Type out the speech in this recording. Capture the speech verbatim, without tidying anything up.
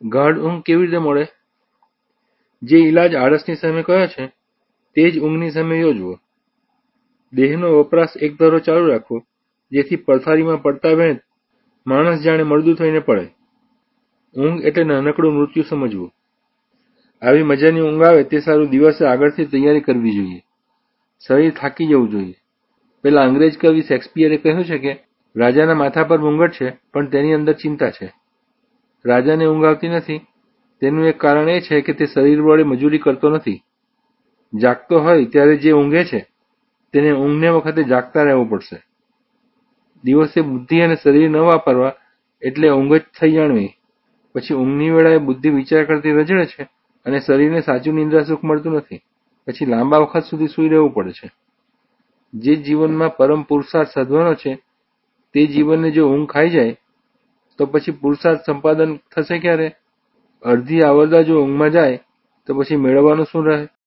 ગાઢ ઊંઘ કેવી રીતે મળે? જે ઈલાજ આળસની સામે કયો છે તે જ ઊંઘની સામે યોજવો. દેહનો વપરાશ એક ધારો ચાલુ રાખવો, જેથી પથારીમાં પડતા વેંત માણસ જાણે મળદું થઈને પડે. ઊંઘ એટલે નાનકડું મૃત્યુ સમજવું. આવી મજાની ઊંઘ આવે તે સારું દિવસે આગળથી તૈયારી કરવી જોઈએ. શરીર થાકી જવું જોઈએ. પેલા અંગ્રેજ કવિ શેક્સપિયરે કહ્યું છે કે રાજાના માથા પર મુંગટ છે, પણ તેની અંદર ચિંતા છે. રાજાને ઊંઘ આવતી નથી તેનું એક કારણ એ છે કે તે શરીર વડે મજૂરી કરતો નથી. જાગતો હોય ત્યારે જે ઊંઘે છે તેને ઊંઘને વખતે જાગતા રહેવું પડશે. દિવસે બુદ્ધિ અને શરીર ન વાપરવા એટલે ઊંઘ જ થઈ જાણવી. પછી ઊંઘની વેળાએ બુદ્ધિ વિચાર કરતી રજડે છે અને શરીરને સાચું નિંદ્રા સુખ મળતું નથી. પછી લાંબા વખત સુધી સૂઈ રહેવું પડે છે. જે જીવનમાં પરમ પુરુષાર્થ સાધવાનો છે તે જીવનને જો ઊંઘ ખાઈ જાય તો પછી પુરુષાર્થ સંપાદન થશે ક્યારે? અડધી આવરદા જો ઊંઘમાં જાય તો પછી મેળવવાનું શું રહે?